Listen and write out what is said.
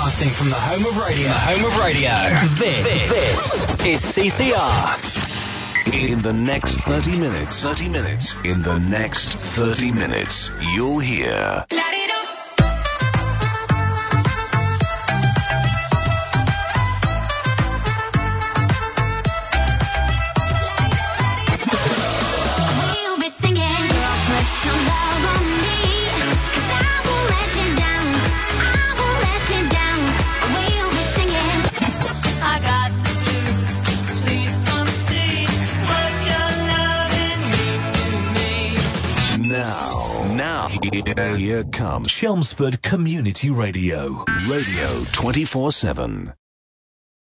Broadcasting from the home of radio. This is CCR. In the next 30 minutes, in the next 30 minutes, you'll hear... Here comes Chelmsford Community Radio. Radio 24/7.